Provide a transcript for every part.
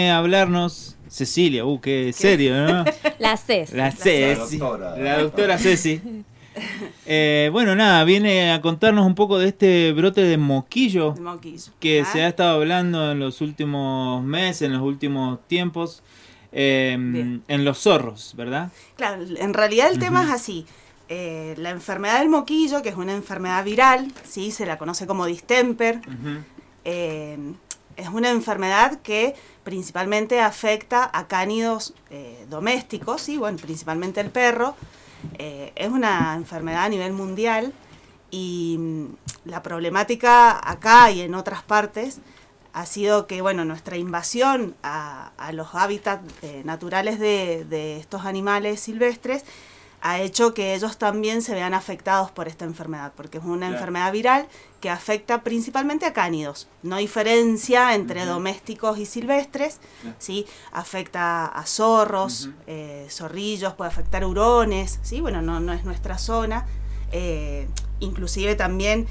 Hablarnos Cecilia, qué serio, ¿no? La Ceci. La Ceci, la doctora Ceci. Bueno, nada, viene a contarnos un poco de este brote de moquillo, que se ha estado hablando en los últimos meses, en los últimos tiempos, en los zorros, ¿verdad? Claro, en realidad el tema es así. La enfermedad del moquillo, que es una enfermedad viral, ¿sí? Se la conoce como distemper. Es una enfermedad que principalmente afecta a cánidos domésticos, ¿sí? Bueno, principalmente el perro. Es una enfermedad a nivel mundial y la problemática acá y en otras partes ha sido que, bueno, nuestra invasión a los hábitats naturales de estos animales silvestres ha hecho que ellos también se vean afectados por esta enfermedad, porque es una enfermedad viral que afecta principalmente a cánidos. No diferencia entre domésticos y silvestres, ¿sí? Afecta a zorros, zorrillos, puede afectar hurones, ¿sí? Bueno, no es nuestra zona. Inclusive también,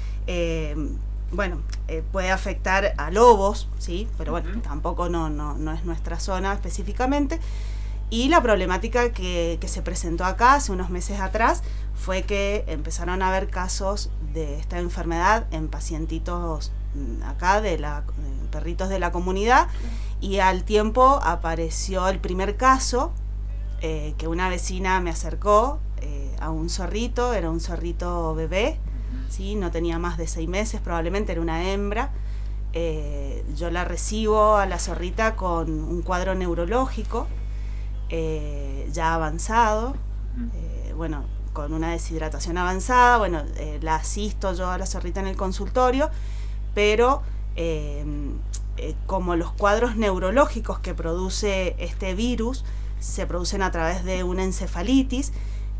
puede afectar a lobos, ¿sí? Pero bueno, tampoco no es nuestra zona específicamente. Y la problemática que se presentó acá hace unos meses atrás fue que empezaron a haber casos de esta enfermedad en pacientitos acá, perritos de la comunidad, y al tiempo apareció el primer caso que una vecina me acercó a un zorrito, era un zorrito bebé, ¿sí? No tenía más de 6 meses, probablemente era una hembra. Yo la recibo a la zorrita con un cuadro neurológico, ya avanzado, con una deshidratación avanzada, la asisto yo a la zorrita en el consultorio, pero como los cuadros neurológicos que produce este virus se producen a través de una encefalitis,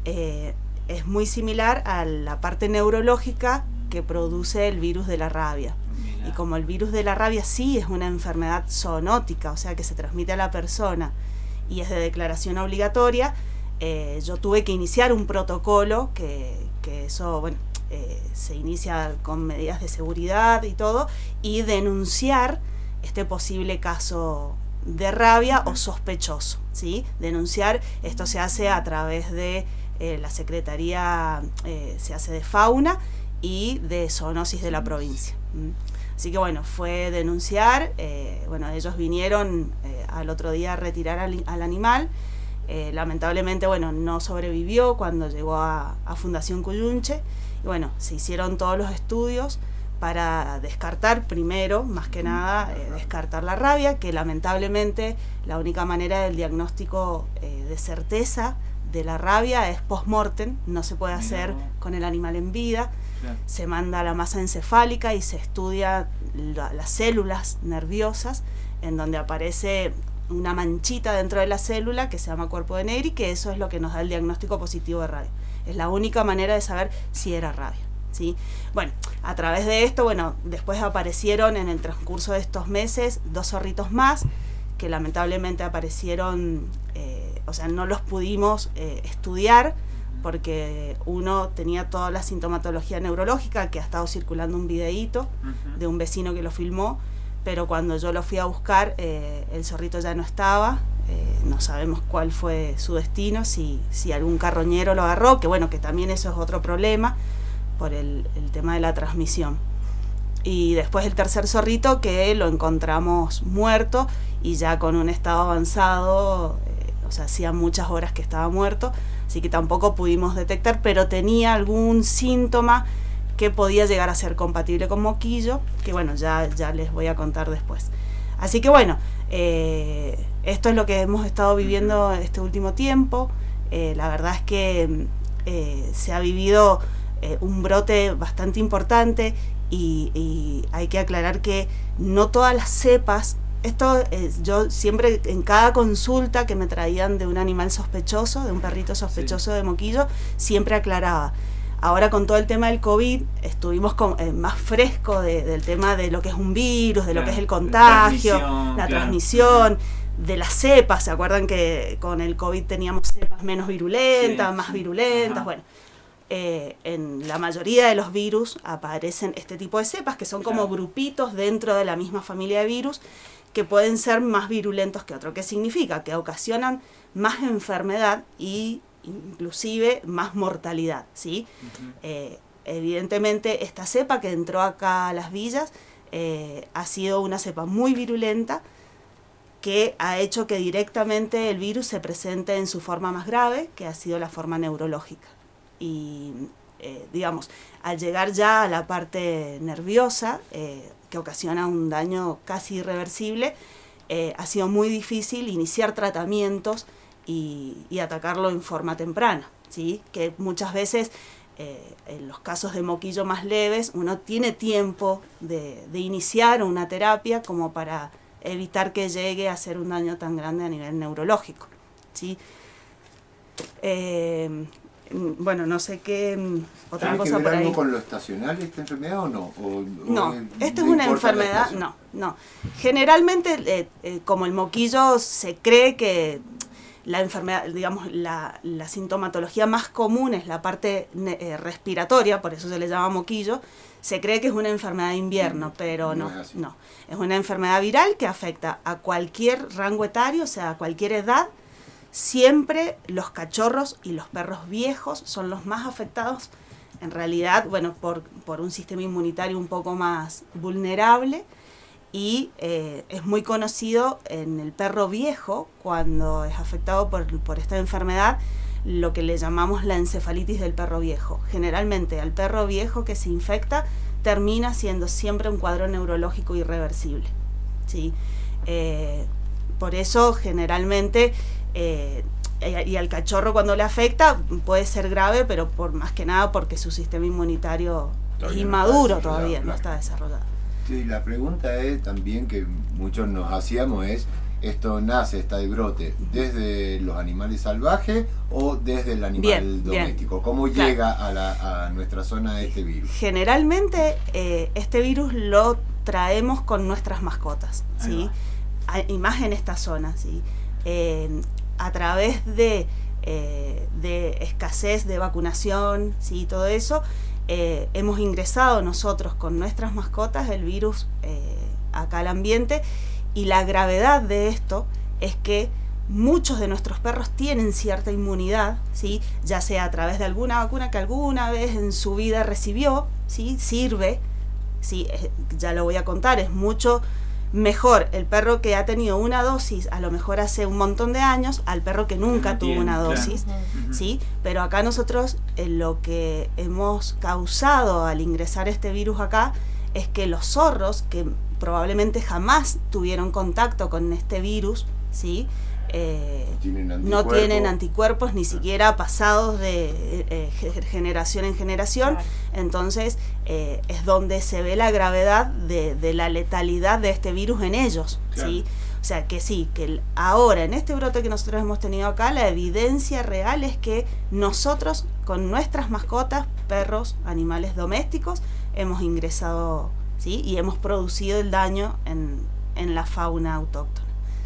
es muy similar a la parte neurológica que produce el virus de la rabia. Y como el virus de la rabia sí es una enfermedad zoonótica, o sea que se transmite a la persona, y es de declaración obligatoria, yo tuve que iniciar un protocolo que eso, se inicia con medidas de seguridad y todo, y denunciar este posible caso de rabia o sospechoso, ¿sí? Denunciar, esto se hace a través de la Secretaría, se hace de Fauna y de Zoonosis de la provincia. Así que fue denunciar, ellos vinieron al otro día a retirar al animal, lamentablemente, no sobrevivió cuando llegó a Fundación Cuyunche, y se hicieron todos los estudios para descartar primero, más que nada, descartar la rabia, que lamentablemente la única manera del diagnóstico de certeza de la rabia es post-mortem, no se puede hacer con el animal en vida. Se manda a la masa encefálica y se estudia las células nerviosas, en donde aparece una manchita dentro de la célula que se llama cuerpo de Negri, que eso es lo que nos da el diagnóstico positivo de rabia. Es la única manera de saber si era rabia, ¿sí? A través de esto, después aparecieron en el transcurso de estos meses 2 zorritos más que lamentablemente aparecieron, no los pudimos estudiar, porque uno tenía toda la sintomatología neurológica, que ha estado circulando un videíto de un vecino que lo filmó, pero cuando yo lo fui a buscar, el zorrito ya no estaba, no sabemos cuál fue su destino, si algún carroñero lo agarró, que también eso es otro problema, por el tema de la transmisión. Y después el tercer zorrito, que lo encontramos muerto y ya con un estado avanzado, hacía muchas horas que estaba muerto, así que tampoco pudimos detectar, pero tenía algún síntoma que podía llegar a ser compatible con moquillo, que ya les voy a contar después. Así que esto es lo que hemos estado viviendo este último tiempo. La verdad es que se ha vivido un brote bastante importante y hay que aclarar que no todas las cepas. Esto yo siempre en cada consulta que me traían de un animal sospechoso, de un perrito sospechoso de moquillo, siempre aclaraba. Ahora con todo el tema del COVID estuvimos más fresco del tema de lo que es un virus, de lo que es el contagio, la transmisión, de las cepas. ¿Se acuerdan que con el COVID teníamos cepas menos virulentas, más virulentas? En la mayoría de los virus aparecen este tipo de cepas, que son como grupitos dentro de la misma familia de virus, que pueden ser más virulentos que otros. ¿Qué significa? Que ocasionan más enfermedad y inclusive más mortalidad, ¿sí? Evidentemente esta cepa que entró acá a las villas ha sido una cepa muy virulenta que ha hecho que directamente el virus se presente en su forma más grave, que ha sido la forma neurológica. Y digamos, al llegar ya a la parte nerviosa, que ocasiona un daño casi irreversible, ha sido muy difícil iniciar tratamientos y atacarlo en forma temprana, ¿sí? Que muchas veces en los casos de moquillo más leves uno tiene tiempo de iniciar una terapia como para evitar que llegue a hacer un daño tan grande a nivel neurológico, ¿sí? Bueno, no sé qué otra cosa por ahí. ¿Tiene algo con lo estacional esta enfermedad o no? No, esta es una enfermedad, no. Generalmente, como el moquillo, se cree que la enfermedad, digamos, la sintomatología más común es la parte respiratoria, por eso se le llama moquillo. Se cree que es una enfermedad de invierno, pero no. Es una enfermedad viral que afecta a cualquier rango etario, o sea, a cualquier edad. Siempre los cachorros y los perros viejos son los más afectados, en realidad, bueno, por un sistema inmunitario un poco más vulnerable, y es muy conocido en el perro viejo, cuando es afectado por esta enfermedad, lo que le llamamos la encefalitis del perro viejo. Generalmente al perro viejo que se infecta termina siendo siempre un cuadro neurológico irreversible, ¿sí? Por eso generalmente, y al cachorro cuando le afecta puede ser grave, pero por más que nada porque su sistema inmunitario es inmaduro, todavía no está desarrollado. Sí, la pregunta es también que muchos nos hacíamos es, ¿esto nace, está de brote, desde los animales salvajes o desde el animal doméstico? ¿Cómo llega a nuestra zona este virus? Generalmente este virus lo traemos con nuestras mascotas, ¿sí? Y más en esta zona, ¿sí? A través de escasez de vacunación, ¿sí? Todo eso, hemos ingresado nosotros con nuestras mascotas el virus acá al ambiente, y la gravedad de esto es que muchos de nuestros perros tienen cierta inmunidad, ¿sí? Ya sea a través de alguna vacuna que alguna vez en su vida recibió, ¿sí? Sirve, ¿sí? Ya lo voy a contar, es mucho mejor el perro que ha tenido una dosis a lo mejor hace un montón de años al perro que nunca tuvo una dosis, ¿sí? Pero acá nosotros lo que hemos causado al ingresar este virus acá es que los zorros que probablemente jamás tuvieron contacto con este virus, ¿sí? No tienen anticuerpos ni siquiera pasados de generación en generación. Claro. Entonces es donde se ve la gravedad de la letalidad de este virus en ellos, claro. ¿Sí? O sea que sí, que ahora en este brote que nosotros hemos tenido acá, la evidencia real es que nosotros con nuestras mascotas, perros, animales domésticos, hemos ingresado, ¿sí? Y hemos producido el daño en la fauna autóctona.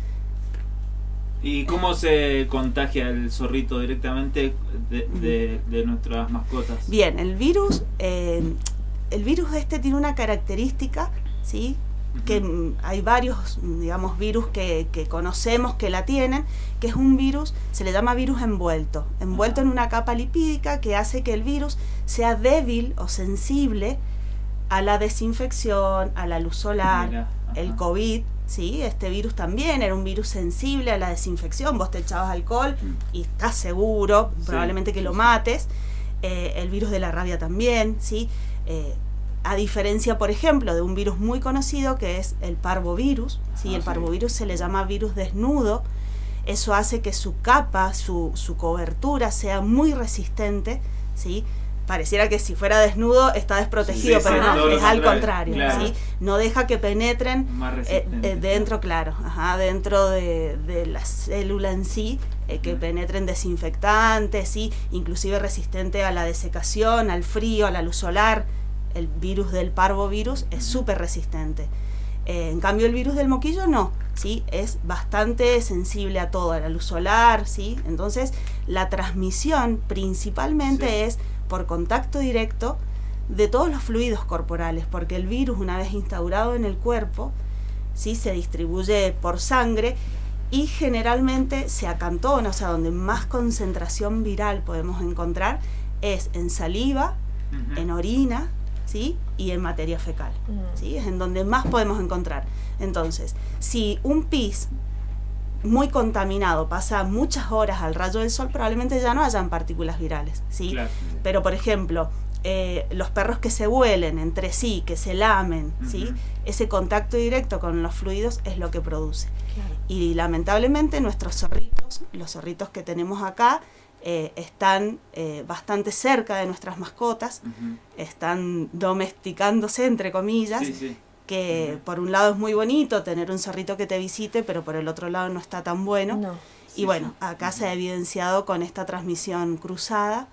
¿Y cómo se contagia el zorrito directamente de nuestras mascotas? Bien, el virus este tiene una característica, ¿sí? Que hay varios, digamos, virus que conocemos que la tienen, que es un virus, se le llama virus envuelto en una capa lipídica que hace que el virus sea débil o sensible a la desinfección, a la luz solar, el COVID. Sí, este virus también era un virus sensible a la desinfección. Vos te echabas alcohol y estás seguro, probablemente que lo mates. El virus de la rabia también, ¿sí? A diferencia, por ejemplo, de un virus muy conocido que es el parvovirus, ¿sí? El parvovirus se le llama virus desnudo. Eso hace que su capa, su cobertura sea muy resistente, ¿sí? Pareciera que si fuera desnudo está desprotegido, pero no, es al contrario, claro. ¿Sí? No deja que penetren dentro, dentro de la célula en sí, que penetren desinfectantes, ¿sí? Inclusive resistente a la desecación, al frío, a la luz solar. El virus del parvovirus es súper resistente. En cambio el virus del moquillo no, ¿sí? Es bastante sensible a todo, a la luz solar, ¿sí? Entonces la transmisión principalmente es por contacto directo de todos los fluidos corporales, porque el virus, una vez instaurado en el cuerpo, ¿sí? Se distribuye por sangre y generalmente se acantona, o sea, donde más concentración viral podemos encontrar es en saliva, en orina, ¿sí? Y en materia fecal, ¿sí? Es en donde más podemos encontrar. Entonces, si un pis muy contaminado pasa muchas horas al rayo del sol, probablemente ya no hayan partículas virales, ¿sí? Claro. Pero, por ejemplo, los perros que se huelen entre sí, que se lamen, ¿sí? Ese contacto directo con los fluidos es lo que produce. Claro. Y lamentablemente nuestros zorritos, los zorritos que tenemos acá, están bastante cerca de nuestras mascotas, están domesticándose, entre comillas, que por un lado es muy bonito tener un zorrito que te visite, pero por el otro lado no está tan bueno. No. Y bueno, acá se ha evidenciado con esta transmisión cruzada,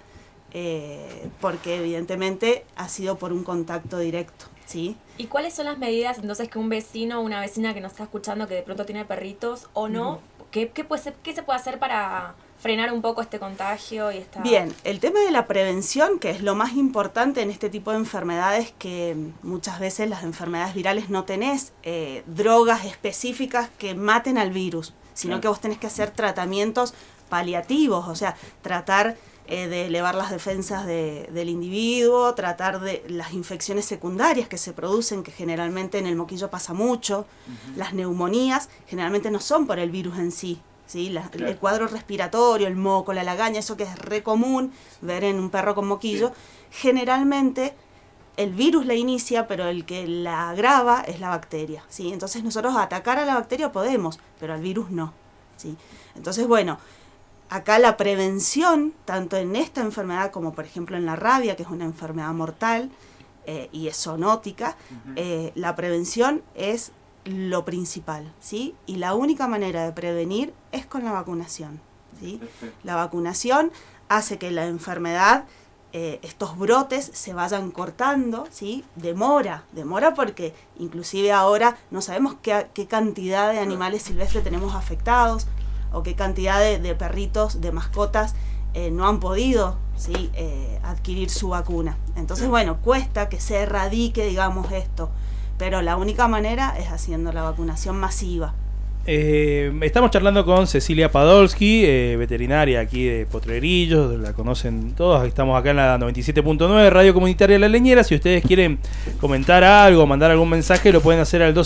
porque evidentemente ha sido por un contacto directo, ¿sí? ¿Y cuáles son las medidas entonces que un vecino o una vecina que nos está escuchando que de pronto tiene perritos o no, ¿qué se puede hacer para frenar un poco este contagio y esta... Bien, el tema de la prevención, que es lo más importante en este tipo de enfermedades, que muchas veces las enfermedades virales no tenés drogas específicas que maten al virus, sino que vos tenés que hacer tratamientos paliativos, o sea, tratar de elevar las defensas del individuo, tratar de las infecciones secundarias que se producen, que generalmente en el moquillo pasa mucho, las neumonías generalmente no son por el virus en sí, ¿sí? Claro. El cuadro respiratorio, el moco, la lagaña, eso que es re común ver en un perro con moquillo, generalmente el virus la inicia, pero el que la agrava es la bacteria, ¿sí? Entonces nosotros atacar a la bacteria podemos, pero al virus no, ¿sí? Entonces, bueno, acá la prevención, tanto en esta enfermedad como por ejemplo en la rabia, que es una enfermedad mortal y es zoonótica, la prevención es lo principal, ¿sí? Y la única manera de prevenir es con la vacunación, ¿sí? La vacunación hace que la enfermedad, estos brotes se vayan cortando, ¿sí? Demora porque inclusive ahora no sabemos qué cantidad de animales silvestres tenemos afectados o qué cantidad de perritos, de mascotas no han podido, ¿sí? Adquirir su vacuna. Entonces, bueno, cuesta que se erradique, digamos, esto. Pero la única manera es haciendo la vacunación masiva. Estamos charlando con Cecilia Podolsky, veterinaria aquí de Potrerillos, la conocen todos. Estamos acá en la 97.9, Radio Comunitaria La Leñera. Si ustedes quieren comentar algo, mandar algún mensaje, lo pueden hacer al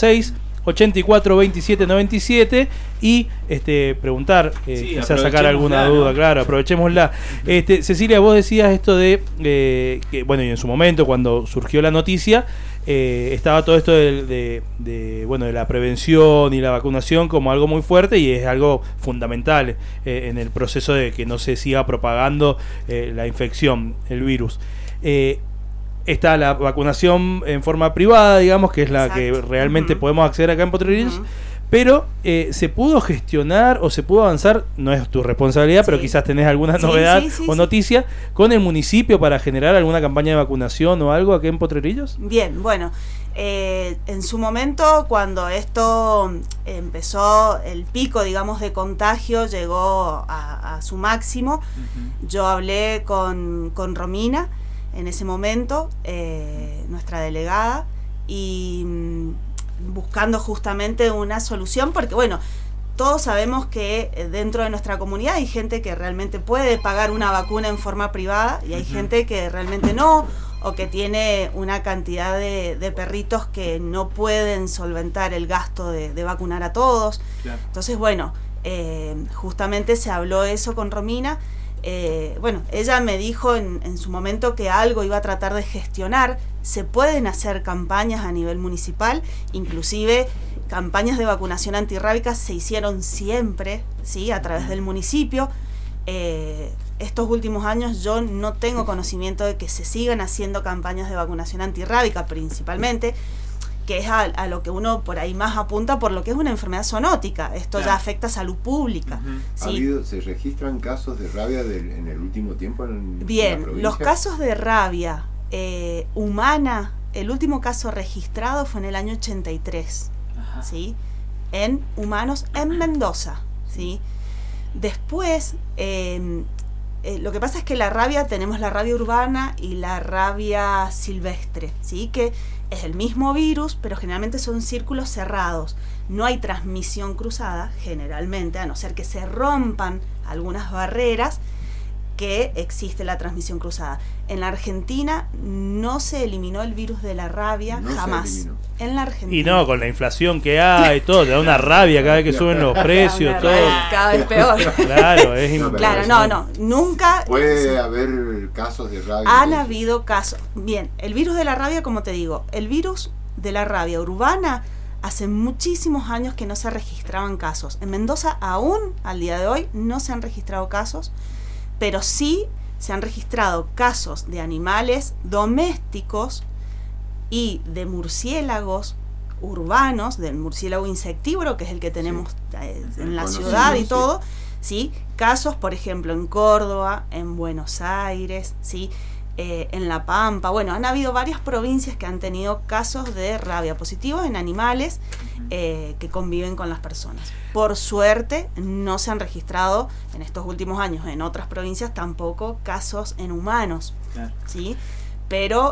2616-842797 y preguntar, quizás sacar alguna duda, ¿no? Claro, aprovechémosla. Cecilia, vos decías esto de que, bueno, y en su momento cuando surgió la noticia, estaba todo esto de la prevención y la vacunación como algo muy fuerte y es algo fundamental en el proceso de que no se siga propagando la infección, el virus. Está la vacunación en forma privada, digamos, que es la que realmente podemos acceder acá en Potrerillos, pero ¿se pudo gestionar o se pudo avanzar? No es tu responsabilidad, pero quizás tenés alguna novedad o noticia con el municipio para generar alguna campaña de vacunación o algo aquí en Potrerillos. Bien, bueno, en su momento cuando esto empezó, el pico, digamos, de contagio llegó a su máximo, yo hablé con Romina en ese momento, nuestra delegada, y buscando justamente una solución, porque bueno, todos sabemos que dentro de nuestra comunidad hay gente que realmente puede pagar una vacuna en forma privada y hay gente que realmente no, o que tiene una cantidad de perritos que no pueden solventar el gasto de vacunar a todos. Claro. Entonces, bueno, justamente se habló eso con Romina. Bueno, ella me dijo en su momento que algo iba a tratar de gestionar. Se pueden hacer campañas a nivel municipal, inclusive campañas de vacunación antirrábica se hicieron siempre, ¿sí? A través del municipio. Estos últimos años yo no tengo conocimiento de que se sigan haciendo campañas de vacunación antirrábica principalmente, que es a lo que uno por ahí más apunta por lo que es una enfermedad zoonótica. Esto ya afecta a salud pública. ¿Sí? ¿Se registran casos de rabia en el último tiempo en Bien, la provincia? Los casos de rabia humana, el último caso registrado fue en el año 83, ¿sí? En humanos en Mendoza, ¿sí? Después, lo que pasa es que la rabia, tenemos la rabia urbana y la rabia silvestre, ¿sí? Que es el mismo virus, pero generalmente son círculos cerrados. No hay transmisión cruzada, generalmente, a no ser que se rompan algunas barreras, que existe la transmisión cruzada. En la Argentina no se eliminó el virus de la rabia, jamás. En la Argentina. Y no, con la inflación que hay, todo, te da una rabia cada vez que suben los precios, todo. Cada vez peor. Claro, no, nunca. Puede haber casos de rabia. Han habido casos. Bien, el virus de la rabia, como te digo, el virus de la rabia urbana, hace muchísimos años que no se registraban casos. En Mendoza aún, al día de hoy, no se han registrado casos, pero sí se han registrado casos de animales domésticos y de murciélagos urbanos, del murciélago insectívoro, que es el que tenemos en la ciudad y todo, ¿sí? Casos, por ejemplo, en Córdoba, en Buenos Aires, ¿sí? En La Pampa. Bueno, han habido varias provincias que han tenido casos de rabia positivos en animales que conviven con las personas. Por suerte, no se han registrado en estos últimos años en otras provincias tampoco casos en humanos, ¿sí? Pero,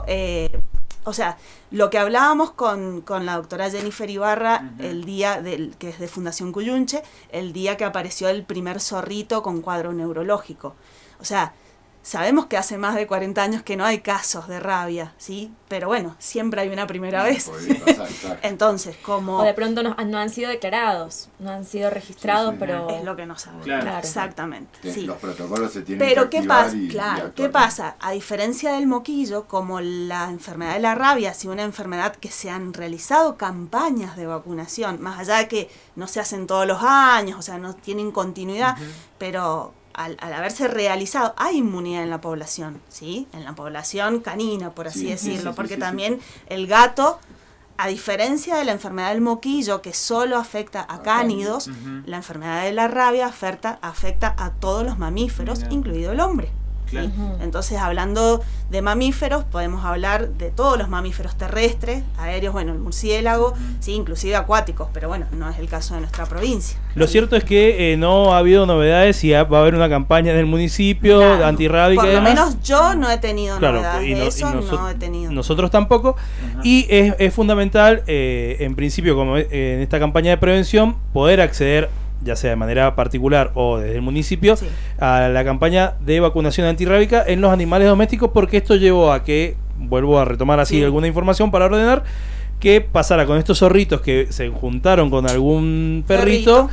o sea, lo que hablábamos con la doctora Jennifer Ibarra el día que es de Fundación Cuyunche, el día que apareció el primer zorrito con cuadro neurológico. O sea, sabemos que hace más de 40 años que no hay casos de rabia, ¿sí? Pero bueno, siempre hay una primera vez. Entonces, como... O de pronto no han sido declarados, no han sido registrados, pero... Es lo que no sabemos. Claro. Exactamente. Sí. Los protocolos se tienen pero que activar. ¿Qué pasa? A diferencia del moquillo, como la enfermedad de la rabia, si una enfermedad que se han realizado campañas de vacunación, más allá de que no se hacen todos los años, o sea, no tienen continuidad, pero... Al haberse realizado, hay inmunidad en la población, ¿sí? En la población canina, por así decirlo, porque también el gato, a diferencia de la enfermedad del moquillo, que solo afecta a cánidos, la enfermedad de la rabia afecta a todos los mamíferos, incluido el hombre. Claro. Entonces, hablando de mamíferos, podemos hablar de todos los mamíferos terrestres, aéreos, bueno, el murciélago, sí, inclusive acuáticos, pero bueno, no es el caso de nuestra provincia. Lo cierto es que no ha habido novedades y va a haber una campaña en el municipio antirrábica y demás. Por lo menos yo no he tenido novedades de eso, no he tenido. Nosotros tampoco. Y es fundamental, en principio, como en esta campaña de prevención, poder acceder, ya sea de manera particular o desde el municipio, a la campaña de vacunación antirrábica en los animales domésticos, porque esto llevó a que, vuelvo a retomar así alguna información para ordenar, que pasara con estos zorritos que se juntaron con algún perrito.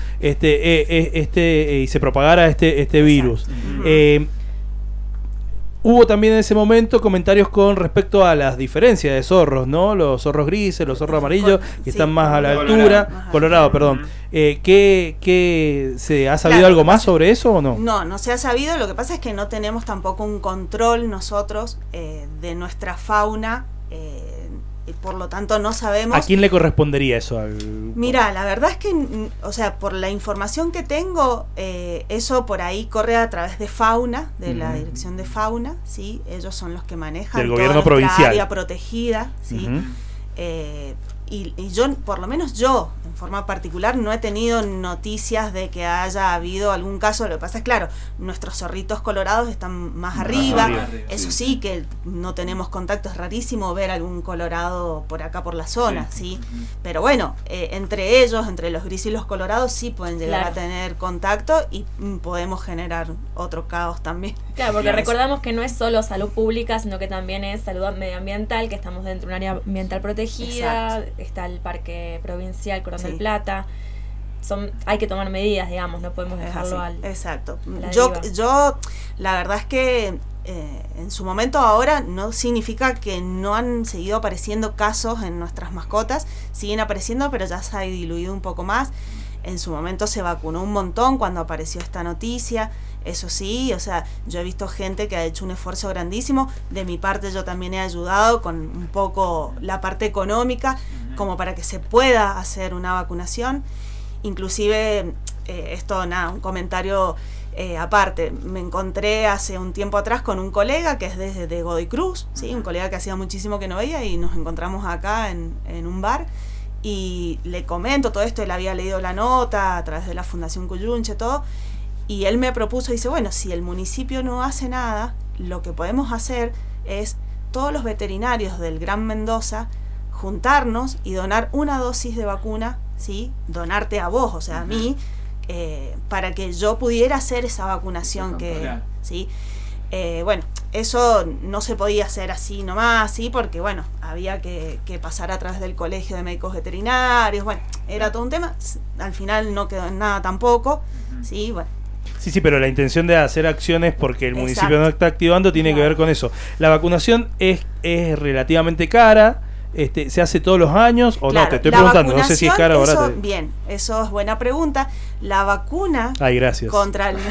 Y se propagara este virus. Hubo también en ese momento comentarios con respecto a las diferencias de zorros, ¿no? Los zorros grises, los zorros amarillos, que están más a la altura. Colorado, perdón. ¿Se ha sabido algo más sobre eso o no? No se ha sabido. Lo que pasa es que no tenemos tampoco un control nosotros de nuestra fauna. Y por lo tanto no sabemos... ¿A quién le correspondería eso? Mira, la verdad es que, o sea, por la información que tengo, eso por ahí corre a través de fauna, de la Dirección de Fauna, ¿sí? Ellos son los que manejan del gobierno provincial, área protegida, ¿sí? Y yo, por lo menos yo, en forma particular, no he tenido noticias de que haya habido algún caso. Lo que pasa es, claro, nuestros zorritos colorados están más arriba. Eso sí, que no tenemos contacto. Es rarísimo ver algún colorado por acá, por la zona, ¿sí? Pero bueno, entre ellos, entre los grises y los colorados, sí pueden llegar a tener contacto y podemos generar otro caos también. Claro, porque recordamos que no es solo salud pública, sino que también es salud medioambiental, que estamos dentro de un área ambiental protegida. Está el Parque Provincial Cordón del Plata. Hay que tomar medidas, digamos, no podemos dejarlo al... Exacto. Yo la verdad es que en su momento ahora no significa que no han seguido apareciendo casos en nuestras mascotas, siguen apareciendo, pero ya se ha diluido un poco más. En su momento se vacunó un montón cuando apareció esta noticia, eso sí, o sea, yo he visto gente que ha hecho un esfuerzo grandísimo. De mi parte yo también he ayudado con un poco la parte económica, como para que se pueda hacer una vacunación. Inclusive, un comentario aparte, me encontré hace un tiempo atrás con un colega que es de Godoy Cruz, ¿sí? Un colega que hacía muchísimo que no veía y nos encontramos acá en un bar. Y le comento todo esto, él había leído la nota a través de la Fundación Cuyunche, todo, Y él me propuso, dice, bueno, si el municipio no hace nada, lo que podemos hacer es todos los veterinarios del Gran Mendoza juntarnos y donar una dosis de vacuna, ¿sí? Donarte a vos, o sea, a mí, para que yo pudiera hacer esa vacunación ¿sí? Bueno, eso no se podía hacer así nomás, ¿sí? Porque, bueno, había que pasar a través del Colegio de Médicos Veterinarios, bueno, era todo un tema, al final no quedó en nada tampoco, ¿sí? Bueno. Sí, pero la intención de hacer acciones porque el municipio no está activando tiene que ver con eso. La vacunación es relativamente cara. ¿Se hace todos los años o no? Te estoy preguntando, no sé si es cara o barata. Bien, eso es buena pregunta. La vacuna contra el...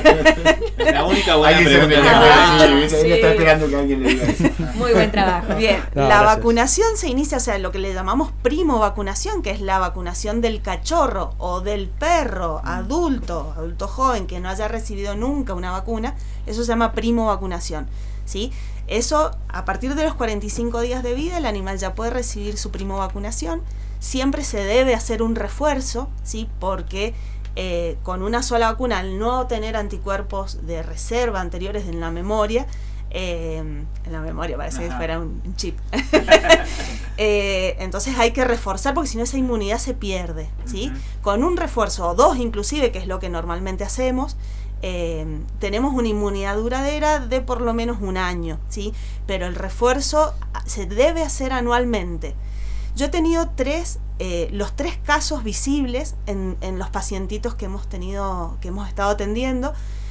La única buena pregunta. Está esperando que alguien le diga eso. Muy buen trabajo. Bien, la vacunación se inicia, o sea, lo que le llamamos primo vacunación, que es la vacunación del cachorro o del perro adulto joven que no haya recibido nunca una vacuna, eso se llama primo vacunación, ¿sí? Eso, a partir de los 45 días de vida, el animal ya puede recibir su primo vacunación. Siempre se debe hacer un refuerzo, ¿sí? Porque con una sola vacuna, al no tener anticuerpos de reserva anteriores en la memoria parece que fuera un chip. Entonces hay que reforzar, porque si no esa inmunidad se pierde, ¿sí? Con un refuerzo, o dos inclusive, que es lo que normalmente hacemos, tenemos una inmunidad duradera de por lo menos un año, ¿sí? Pero el refuerzo se debe hacer anualmente. Yo he tenido los 3 casos visibles en los pacientitos que hemos estado atendiendo.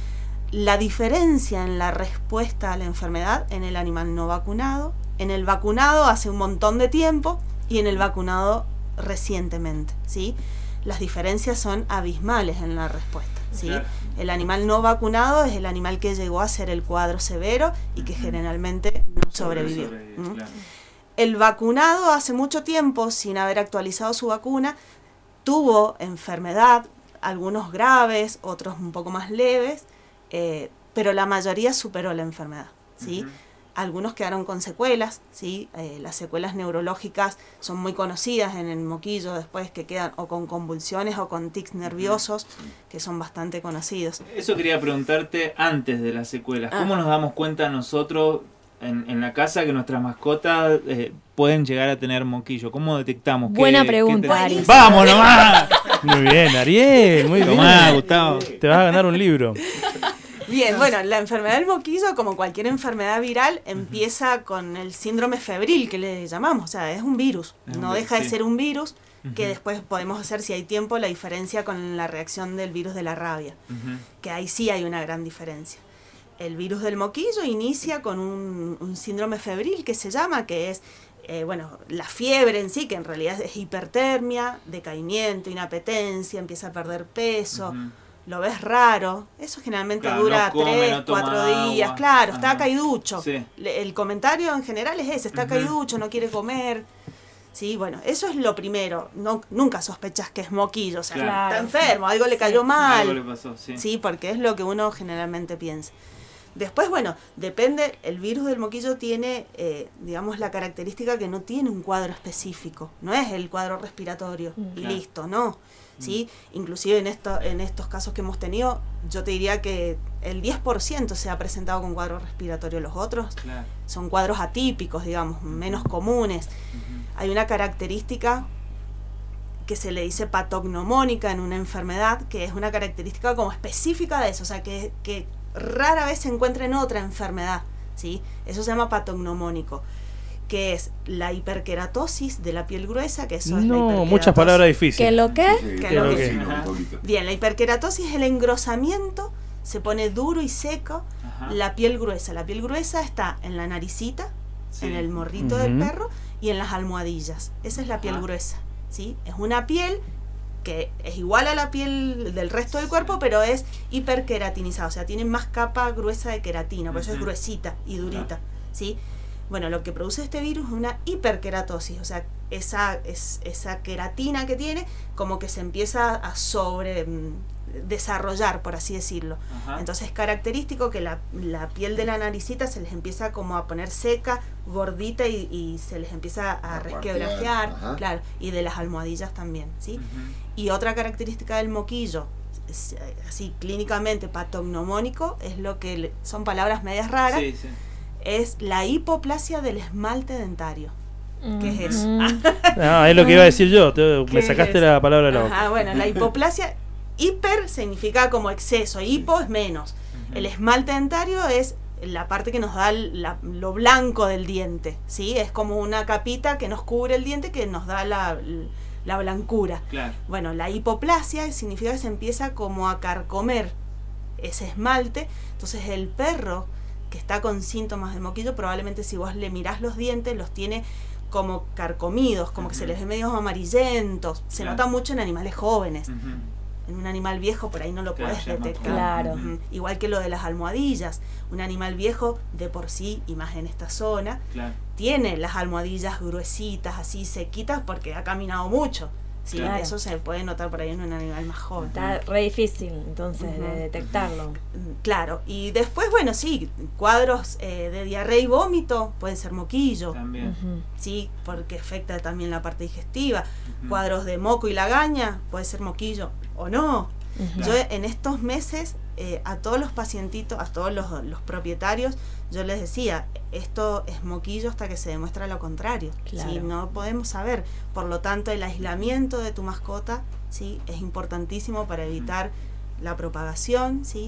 La diferencia en la respuesta a la enfermedad en el animal no vacunado, en el vacunado hace un montón de tiempo y en el vacunado recientemente, ¿sí? Las diferencias son abismales en la respuesta, ¿sí? Claro. El animal no vacunado es el animal que llegó a ser el cuadro severo y que generalmente no sobrevivió. Claro. El vacunado hace mucho tiempo, sin haber actualizado su vacuna, tuvo enfermedad, algunos graves, otros un poco más leves, pero la mayoría superó la enfermedad, ¿sí? Algunos quedaron con secuelas, ¿sí? Las secuelas neurológicas son muy conocidas en el moquillo después, que quedan o con convulsiones o con tics nerviosos, que son bastante conocidos. Eso quería preguntarte antes de las secuelas. ¿Cómo nos damos cuenta nosotros en la casa que nuestras mascotas pueden llegar a tener moquillo? ¿Cómo detectamos? Buena pregunta, Ariel. ¡Vamos nomás! Muy bien, Ariel, muy bien. Tomá, Gustavo. Te vas a ganar un libro. Bien, bueno, la enfermedad del moquillo, como cualquier enfermedad viral, empieza con el síndrome febril, que le llamamos, o sea, es un virus, no deja de ser un virus, que después podemos hacer, si hay tiempo, la diferencia con la reacción del virus de la rabia, que ahí sí hay una gran diferencia. El virus del moquillo inicia con un síndrome febril que se llama, que es, la fiebre en sí, que en realidad es hipertermia, decaimiento, inapetencia, empieza a perder peso, lo ves raro, eso generalmente dura 3, 4 días, claro, está caiducho. Sí. El comentario en general es ese, está caiducho, no quiere comer. Sí, bueno, eso es lo primero. Nunca sospechas que es moquillo, o sea, está enfermo, algo le cayó mal. Algo le pasó, sí, porque es lo que uno generalmente piensa. Después, depende, el virus del moquillo tiene, la característica que no tiene un cuadro específico, no es el cuadro respiratorio y listo, no. ¿Sí? Inclusive en estos casos que hemos tenido, yo te diría que el 10% se ha presentado con cuadro respiratorio, los otros son cuadros atípicos, digamos, menos comunes. Hay una característica que se le dice patognomónica en una enfermedad, que es una característica como específica de eso, o sea, que rara vez se encuentra en otra enfermedad, ¿sí? Eso se llama patognomónico, que es la hiperkeratosis de la piel gruesa, que eso es la hiperkeratosis. Muchas palabras difíciles. ¿Qué lo que? Bien, la hiperkeratosis es el engrosamiento, se pone duro y seco la piel gruesa. La piel gruesa está en la naricita, en el morrito del perro y en las almohadillas. Esa es la piel gruesa, ¿sí? Es una piel que es igual a la piel del resto del cuerpo, pero es hiperkeratinizada, o sea, tiene más capa gruesa de queratina, por eso es gruesita y durita, ¿sí? Bueno, lo que produce este virus es una hiperkeratosis, o sea, esa queratina que tiene como que se empieza a desarrollar, por así decirlo. Entonces es característico que la piel de la naricita se les empieza como a poner seca, gordita y se les empieza a resquebrajear, claro, y de las almohadillas también, ¿sí? Y otra característica del moquillo, así clínicamente patognomónico, es lo que son palabras medias raras, es la hipoplasia del esmalte dentario. ¿Qué es eso? No, es lo que iba a decir yo, me sacaste la palabra de la boca. Bueno, la hipoplasia, hiper significa como exceso, hipo es menos. El esmalte dentario es la parte que nos da lo blanco del diente, ¿sí? Es como una capita que nos cubre el diente, que nos da la blancura. Claro. Bueno, la hipoplasia significa que se empieza como a carcomer ese esmalte. Entonces el perro que está con síntomas de moquillo, probablemente si vos le mirás los dientes, los tiene como carcomidos, como que se les ve medio amarillentos. Se nota mucho en animales jóvenes. En un animal viejo por ahí no lo puedes detectar. Claro. Igual que lo de las almohadillas. Un animal viejo de por sí, y más en esta zona, tiene las almohadillas gruesitas, así sequitas, porque ha caminado mucho. Sí, eso se puede notar por ahí en un animal más joven. Está re difícil entonces de detectarlo. Claro, y después, bueno, sí, cuadros de diarrea y vómito, puede ser moquillo. También. Sí, porque afecta también la parte digestiva. Cuadros de moco y lagaña, puede ser moquillo o no. Yo en estos meses, a todos los pacientitos, a todos los propietarios, yo les decía, esto es moquillo hasta que se demuestra lo contrario. Claro. ¿Sí? No podemos saber. Por lo tanto, el aislamiento de tu mascota, ¿sí? Es importantísimo para evitar la propagación, ¿sí?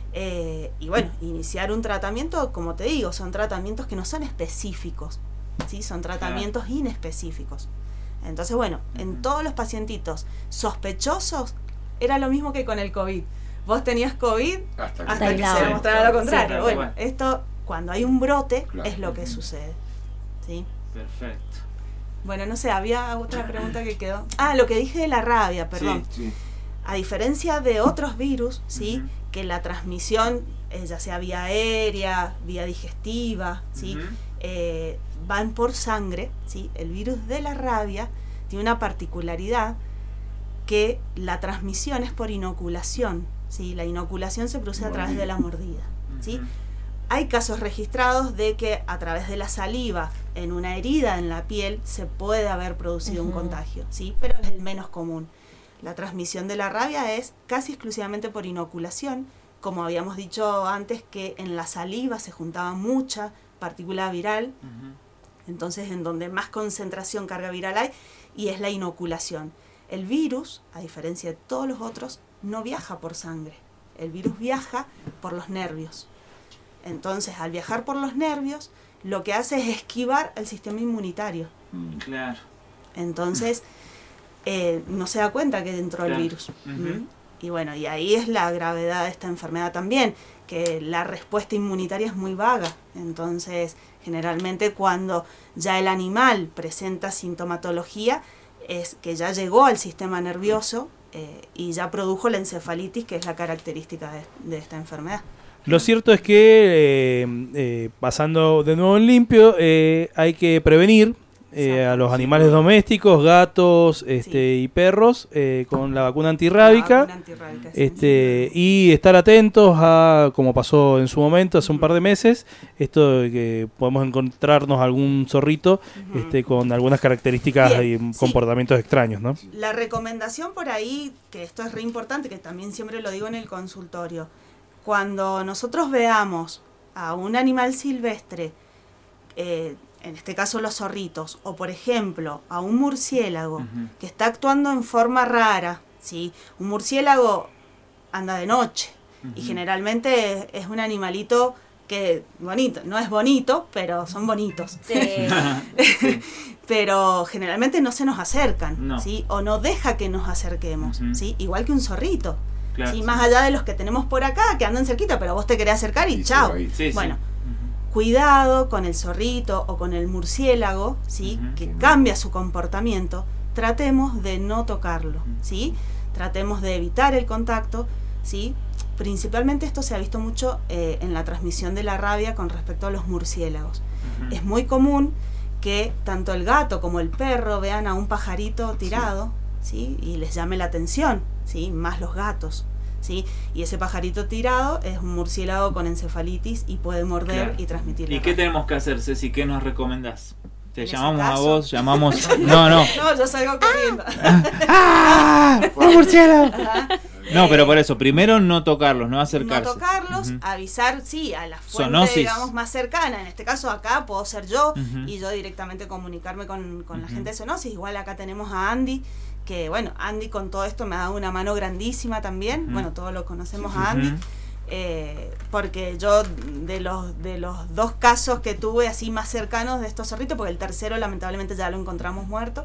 Y bueno, iniciar un tratamiento, como te digo, son tratamientos que no son específicos, ¿sí? Son tratamientos inespecíficos. Entonces, bueno, en todos los pacientitos sospechosos, era lo mismo que con el COVID. Vos tenías COVID hasta que se demostrara lo contrario. Bueno, esto, cuando hay un brote, es lo que sucede. ¿Sí? Perfecto. Bueno, no sé, había otra pregunta que quedó. Lo que dije de la rabia, perdón. Sí. A diferencia de otros virus, ¿sí? Que la transmisión, ya sea vía aérea, vía digestiva, ¿sí? Van por sangre, ¿sí? El virus de la rabia tiene una particularidad, que la transmisión es por inoculación, ¿sí? La inoculación se produce a través de la mordida, ¿sí? Hay casos registrados de que a través de la saliva en una herida en la piel se puede haber producido un contagio, ¿sí? Pero es el menos común. La transmisión de la rabia es casi exclusivamente por inoculación, como habíamos dicho antes, que en la saliva se juntaba mucha partícula viral, entonces en donde más concentración carga viral hay, y es la inoculación. El virus, a diferencia de todos los otros, no viaja por sangre. El virus viaja por los nervios. Entonces, al viajar por los nervios, lo que hace es esquivar el sistema inmunitario. Claro. Entonces, no se da cuenta que entró el virus. Y bueno, y ahí es la gravedad de esta enfermedad también, que la respuesta inmunitaria es muy vaga. Entonces, generalmente cuando ya el animal presenta sintomatología, es que ya llegó al sistema nervioso y ya produjo la encefalitis, que es la característica de esta enfermedad. Lo cierto es que, pasando de nuevo en limpio, hay que prevenir a los animales domésticos, gatos y perros, con la vacuna antirrábica, y estar atentos a, como pasó en su momento, hace un par de meses, esto de que podemos encontrarnos algún zorrito con algunas características y comportamientos extraños, ¿no? La recomendación por ahí, que esto es re importante, que también siempre lo digo en el consultorio, cuando nosotros veamos a un animal silvestre, en este caso los zorritos, o por ejemplo a un murciélago que está actuando en forma rara, ¿sí? Un murciélago anda de noche y generalmente es un animalito que bonito, no es bonito, pero son bonitos. Sí. Pero generalmente no se nos acercan, ¿sí? O no deja que nos acerquemos, ¿sí? Igual que un zorrito. Claro, ¿sí? Más allá de los que tenemos por acá, que andan cerquita, pero vos te querés acercar y chao. Bueno, cuidado con el zorrito o con el murciélago, ¿sí? Que cambia su comportamiento. Tratemos de no tocarlo, ¿sí? Tratemos de evitar el contacto, ¿sí? Principalmente esto se ha visto mucho en la transmisión de la rabia con respecto a los murciélagos. Es muy común que tanto el gato como el perro vean a un pajarito tirado, ¿sí? Y les llame la atención, ¿sí? Más los gatos, ¿sí? Y ese pajarito tirado es un murciélago con encefalitis y puede morder y transmitir. ¿Y qué tenemos que hacer, Ceci? ¿Qué nos recomendás? ¿Te llamamos a vos? No, yo salgo corriendo. ¡Un murciélago! No, pero por eso, primero no tocarlos, no acercarse. No tocarlos, avisar, sí, a la fuente, digamos, más cercana. En este caso acá puedo ser yo y yo directamente comunicarme con la gente de Zoonosis. Igual acá tenemos a Andy, que bueno, Andy con todo esto me ha dado una mano grandísima también. Bueno, todos lo conocemos a Andy. Porque yo de los 2 casos que tuve así más cercanos de estos zorritos, porque el tercero lamentablemente ya lo encontramos muerto,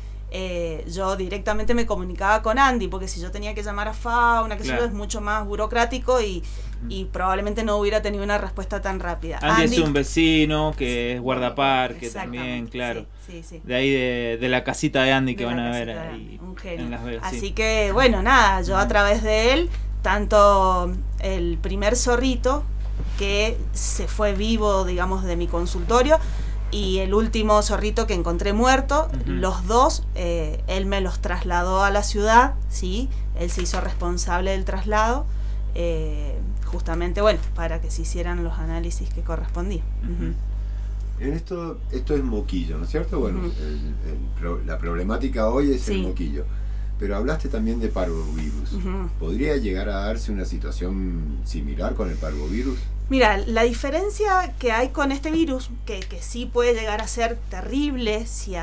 yo directamente me comunicaba con Andy, porque si yo tenía que llamar a Fauna, que eso es mucho más burocrático y probablemente no hubiera tenido una respuesta tan rápida. Andy es un vecino que es guardaparque también, claro. Sí. De ahí de la casita de Andy que van a ver ahí un genio. En Las Vegas. Así que bueno, nada, yo a través de él, tanto el primer zorrito que se fue vivo, digamos, de mi consultorio, y el último zorrito que encontré muerto, los 2, él me los trasladó a la ciudad, ¿sí? Él se hizo responsable del traslado, justamente, bueno, para que se hicieran los análisis que correspondían. En esto es moquillo, ¿no es cierto? Bueno, la problemática hoy es el moquillo. Pero hablaste también de parvovirus. ¿Podría llegar a darse una situación similar con el parvovirus? Mira, la diferencia que hay con este virus, que sí puede llegar a ser terrible si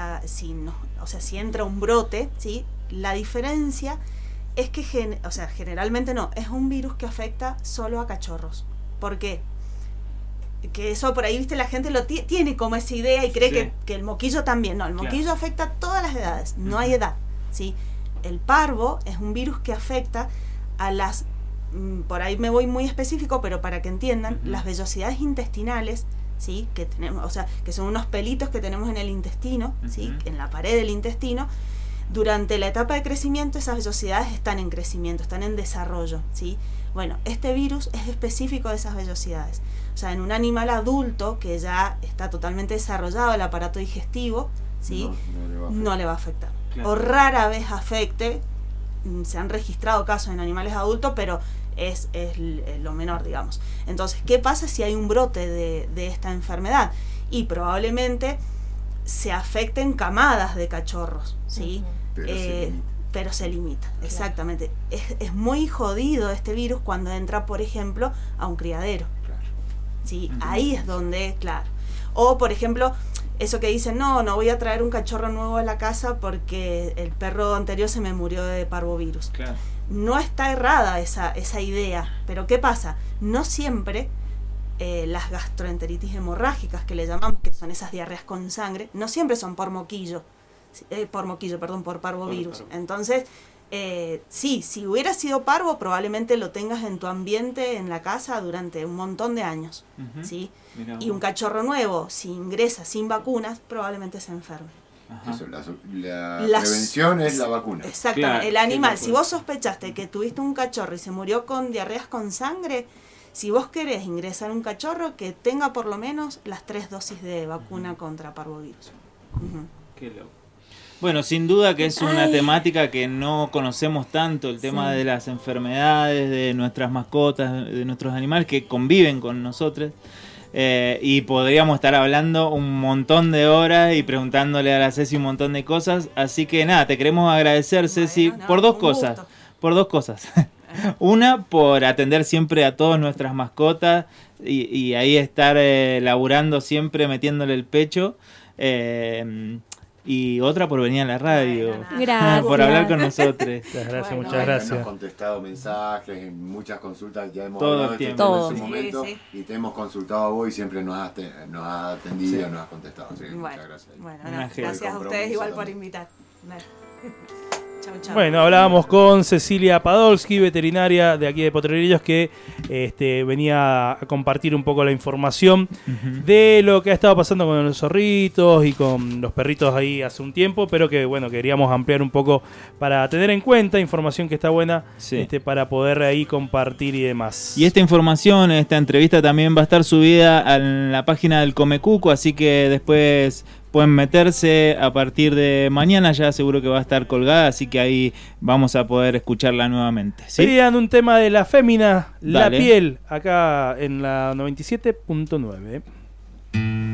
entra un brote, ¿sí? La diferencia es que generalmente no, es un virus que afecta solo a cachorros. ¿Por qué? Que eso por ahí, viste, la gente lo tiene como esa idea y cree que el moquillo también. No, el moquillo afecta a todas las edades, no hay edad, ¿sí? El parvo es un virus que afecta a las, por ahí me voy muy específico, pero para que entiendan, las vellosidades intestinales, ¿sí? Que tenemos, o sea, que son unos pelitos que tenemos en el intestino, ¿sí? En la pared del intestino. Durante la etapa de crecimiento, esas vellosidades están en crecimiento, están en desarrollo, ¿sí? Bueno, este virus es específico de esas vellosidades. O sea, en un animal adulto que ya está totalmente desarrollado el aparato digestivo, ¿sí? No le va a afectar. Claro. O rara vez afecte, se han registrado casos en animales adultos, pero es lo menor, digamos. Entonces, ¿qué pasa si hay un brote de esta enfermedad? Y probablemente se afecten camadas de cachorros, ¿sí? Pero se limita, claro. Exactamente. Es muy jodido este virus cuando entra, por ejemplo, a un criadero. Claro. ¿Sí? Ahí es donde, claro. O, por ejemplo, eso que dicen, no voy a traer un cachorro nuevo a la casa porque el perro anterior se me murió de parvovirus. Claro. No está errada esa idea, pero ¿qué pasa? No siempre las gastroenteritis hemorrágicas que le llamamos, que son esas diarreas con sangre, no siempre son por parvovirus. Entonces, si hubiera sido parvo, probablemente lo tengas en tu ambiente, en la casa, durante un montón de años, ¿sí? Y un cachorro nuevo, si ingresa sin vacunas, probablemente se enferme. Eso, la prevención es la vacuna. Exactamente. Claro, el animal, si vos sospechaste que tuviste un cachorro y se murió con diarreas con sangre, si vos querés ingresar un cachorro, que tenga por lo menos las 3 dosis de vacuna contra parvovirus. Qué loco. Bueno, sin duda que es una temática que no conocemos tanto, el tema de las enfermedades, de nuestras mascotas, de nuestros animales que conviven con nosotros. Y podríamos estar hablando un montón de horas y preguntándole a la Ceci un montón de cosas. Así que nada, te queremos agradecer, Ceci, por dos cosas. Una, por atender siempre a todas nuestras mascotas y ahí estar laburando siempre, metiéndole el pecho. Y otra por venir a la radio. Gracias. Por hablar con nosotros. Muchas gracias. Hemos contestado mensajes, en muchas consultas ya hemos todo hablado el tiempo. En su momento y te hemos consultado a vos y siempre nos has atendido, nos has contestado. Así que muchas gracias. Gracias a ustedes igual por invitar. Chau. Bueno, hablábamos con Cecilia Padolsky, veterinaria de aquí de Potrerillos, que venía a compartir un poco la información de lo que ha estado pasando con los zorritos y con los perritos ahí hace un tiempo, pero que bueno, queríamos ampliar un poco para tener en cuenta información que está buena para poder ahí compartir y demás. Y esta información, esta entrevista también va a estar subida en la página del Comecuco, así que después pueden meterse a partir de mañana, ya seguro que va a estar colgada, así que ahí vamos a poder escucharla nuevamente. ¿Sí? Serían un tema de la fémina, la piel, acá en la 97.9.